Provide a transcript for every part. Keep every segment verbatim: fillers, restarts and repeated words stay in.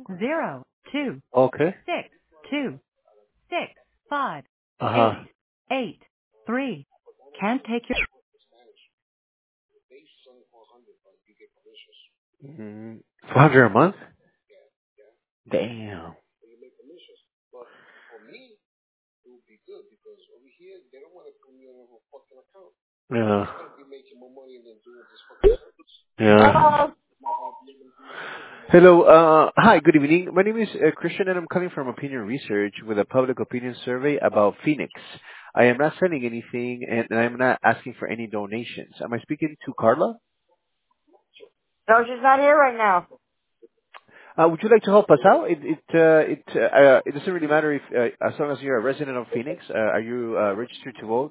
zero two Okay. six two six five Uh-huh. eight eight three. Can't take your Mm, four hundred a month? Damn. Yeah. Yeah. Hello. Hello. Uh, hi, good evening. My name is uh, Christian and I'm coming from Opinion Research with a public opinion survey about Phoenix. I am not selling anything and I'm not asking for any donations. Am I speaking to Carla? No, she's not here right now. Uh, would you like to help us out? It it uh, it uh, uh, it doesn't really matter if uh, as long as you're a resident of Phoenix. Uh, are you uh, registered to vote?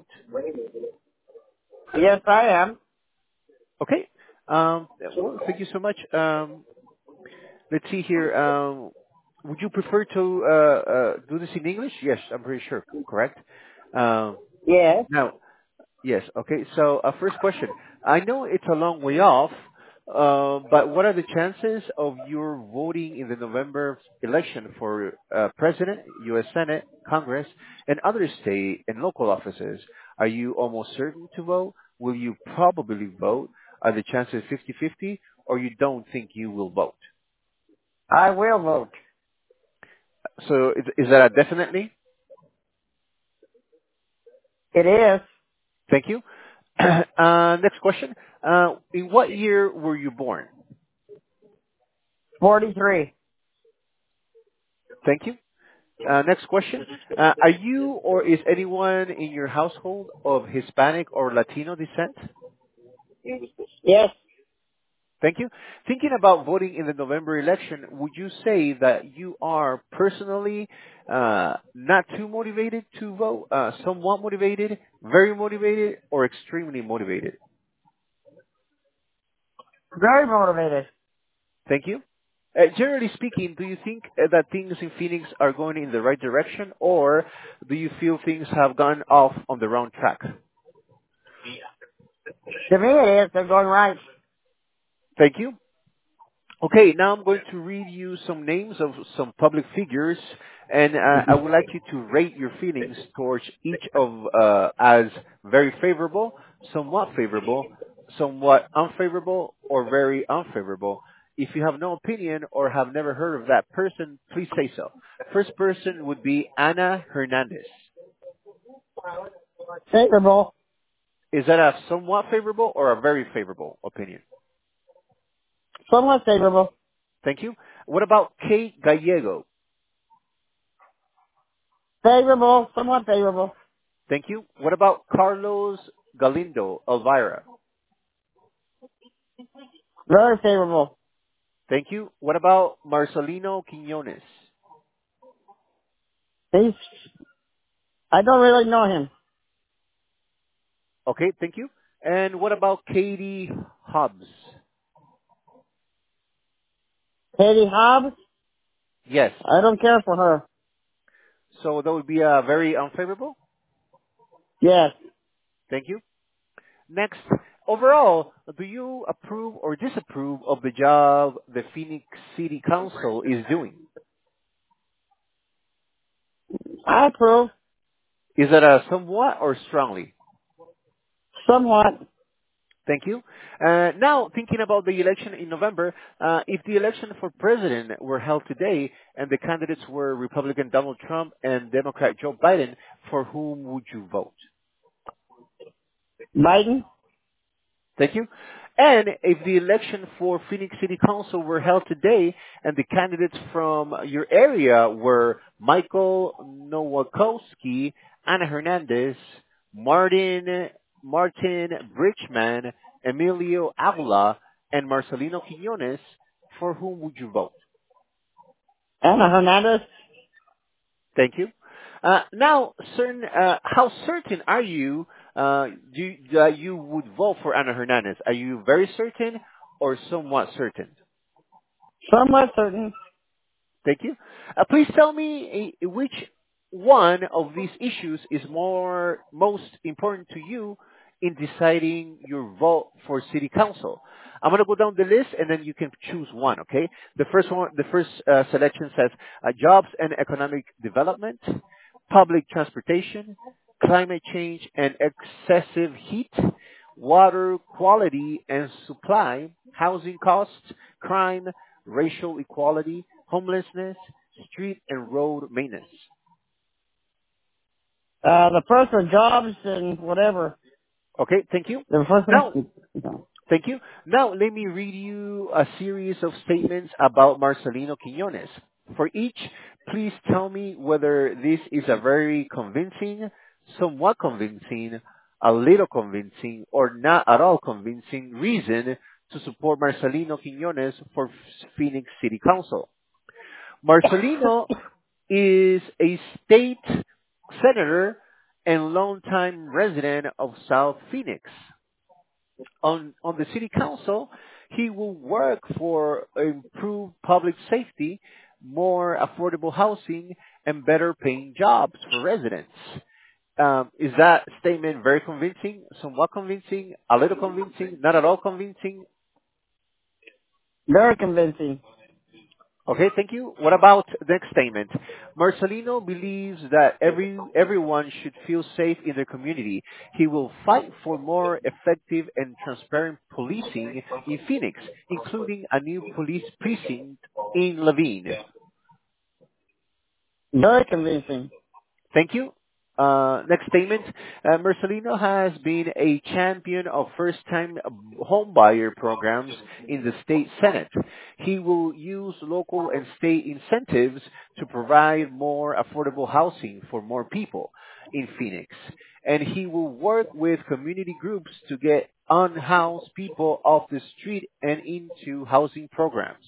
Yes, I am. Okay. Um, well, thank you so much. Um, let's see here. Um, would you prefer to uh, uh, do this in English? Yes, I'm pretty sure. Correct. Um, Yes. now, yes. Okay. So, uh, first question. I know it's a long way off, uh, but what are the chances of your voting in the November election for uh, President, U S Senate, Congress, and other state and local offices? Are you almost certain to vote? Will you probably vote? Are the chances fifty-fifty, or you don't think you will vote? I will vote. So, is, is that a definitely? It is. Thank you. uh, next question. Uh, in what year were you born? forty-three. Thank you. Uh, next question. Uh, are you or is anyone in your household of Hispanic or Latino descent? Yes. Thank you. Thinking about voting in the November election, would you say that you are personally uh, not too motivated to vote, uh, somewhat motivated, very motivated, or extremely motivated? Very motivated. Thank you. Uh, generally speaking, do you think uh, that things in Phoenix are going in the right direction, or do you feel things have gone off on the wrong track? To me it is. They're going right. Thank you. Okay, now I'm going to read you some names of some public figures, and uh, I would like you to rate your feelings towards each of uh, as very favorable, somewhat favorable, somewhat unfavorable, or very unfavorable. If you have no opinion or have never heard of that person, please say so. First person would be Ana Hernandez. Favorable. Is that a somewhat favorable or a very favorable opinion? Somewhat favorable. Thank you. What about Kate Gallego? Favorable. Somewhat favorable. Thank you. What about Carlos Galindo Elvira? Very favorable. Thank you. What about Marcelino Quinones? He's, I don't really know him. Okay, thank you. And what about Katie Hobbs? Katie Hobbs, Yes. I don't care for her. So that would be uh, very unfavorable. Yes. Thank you. Next, overall, do you approve or disapprove of the job the Phoenix City Council is doing? I approve. Is that a somewhat or strongly? Somewhat. Thank you. Uh, now, thinking about the election in November, uh, if the election for president were held today and the candidates were Republican Donald Trump and Democrat Joe Biden, for whom would you vote? Biden. Thank you. And if the election for Phoenix City Council were held today and the candidates from your area were Michael Nowakowski, Ana Hernandez, Martin, Martin Bridgman, Emilio Avila, and Marcelino Quinones, for whom would you vote? Ana Hernandez. Thank you. Uh, now, certain, uh, how certain are you uh, do, that you would vote for Ana Hernandez? Are you very certain or somewhat certain? Somewhat certain. Thank you. Uh, please tell me uh, which one of these issues is more most important to you in deciding your vote for city council. I'm going to go down the list and then you can choose one, okay? The first one, the first uh, selection says uh, jobs and economic development, public transportation, climate change and excessive heat, water quality and supply, housing costs, crime, racial equality, homelessness, street and road maintenance. Uh, the first one, jobs and whatever. Okay, thank you. The first Now, one, thank you. Now, let me read you a series of statements about Marcelino Quiñones. For each, please tell me whether this is a very convincing, somewhat convincing, a little convincing, or not at all convincing reason to support Marcelino Quiñones for Phoenix City Council. Marcelino is a state senator and longtime resident of South Phoenix. On, on the city council, he will work for improved public safety, more affordable housing, and better paying jobs for residents. Um, is that statement very convincing, somewhat convincing, a little convincing, not at all convincing? very convincing. Okay, thank you. What about the next statement? Marcelino believes that every everyone should feel safe in their community. He will fight for more effective and transparent policing in Phoenix, including a new police precinct in Levine. Very convincing. Thank you. Uh, next statement. Uh, Marcelino has been a champion of first-time homebuyer programs in the state Senate. He will use local and state incentives to provide more affordable housing for more people in Phoenix. And he will work with community groups to get unhoused people off the street and into housing programs.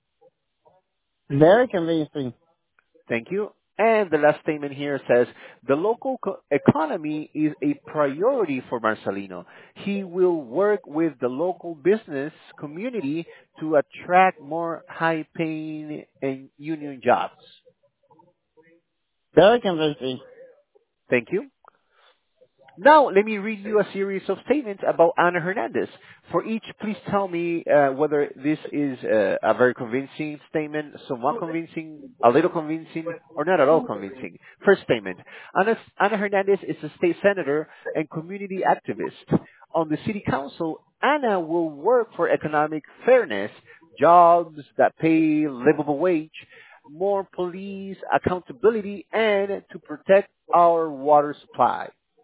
Very convincing. Thank you. And the last statement here says, the local co- economy is a priority for Marcelino. He will work with the local business community to attract more high-paying and union jobs. Very convincing. Thank you. Now, let me read you a series of statements about Ana Hernandez. For each, please tell me uh, whether this is uh, a very convincing statement, somewhat convincing, a little convincing, or not at all convincing. First statement. Ana, Ana Hernandez is a state senator and community activist. On the city council, Ana will work for economic fairness, jobs that pay livable wage, more police accountability, and to protect our water supply.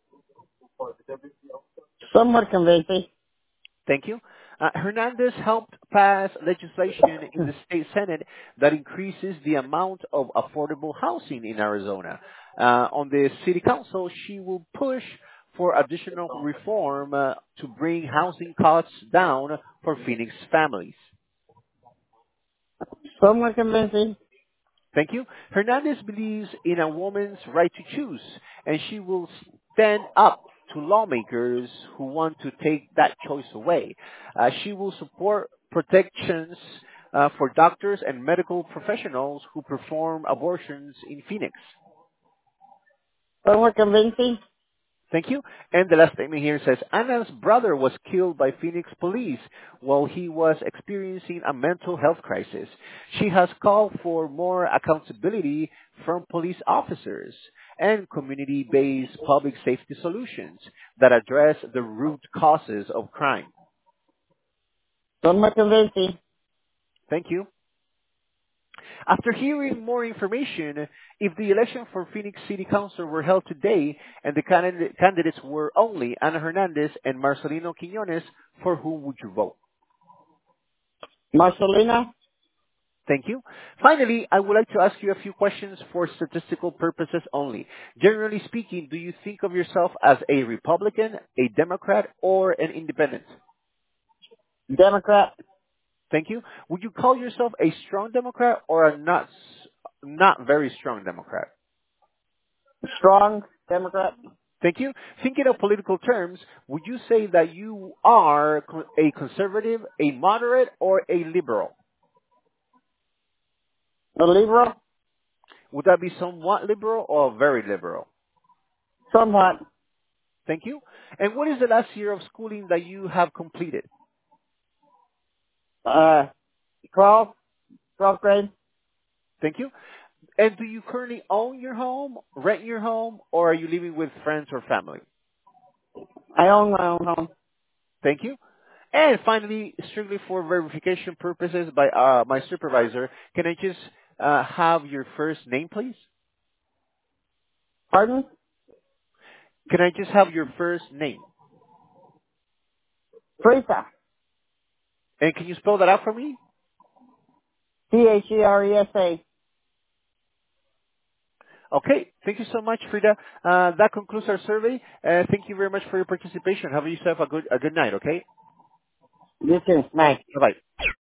Somewhat convincing. Thank you. Uh, Hernandez helped pass legislation in the state Senate that increases the amount of affordable housing in Arizona. Uh, on the city council, she will push for additional reform uh, to bring housing costs down for Phoenix families. Somewhat convincing. Thank you. Hernandez believes in a woman's right to choose, and she will stand up to lawmakers who want to take that choice away. Uh, she will support protections uh, for doctors and medical professionals who perform abortions in Phoenix. Somewhat convincing. Thank you. And the last statement here says, Anna's brother was killed by Phoenix police while he was experiencing a mental health crisis. She has called for more accountability from police officers and community-based public safety solutions that address the root causes of crime. Somewhat convincing. Thank you. After hearing more information, if the election for Phoenix City Council were held today and the candidate, candidates were only Ana Hernandez and Marcelino Quiñones, for whom would you vote? Marcelina. Thank you. Finally, I would like to ask you a few questions for statistical purposes only. Generally speaking, do you think of yourself as a Republican, a Democrat, or an independent? Democrat. Thank you. Would you call yourself a strong Democrat or a not s- not very strong Democrat? Strong Democrat. Thank you. Thinking of political terms, would you say that you are co- a conservative, a moderate, or a liberal? A liberal. Would that be somewhat liberal or very liberal? Uh, twelve, twelfth grade. Thank you. And do you currently own your home, rent your home, or are you living with friends or family? I own my own home. Thank you. And finally, strictly for verification purposes by uh, my supervisor, can I just uh, have your first name, please? Pardon? Can I just have your first name? Teresa. And can you spell that out for me? T H E R E S A. Okay. Thank you so much, Frida. Uh, that concludes our survey. Uh, thank you very much for your participation. Have yourself a good a good night. Okay. You too. Bye. Bye bye.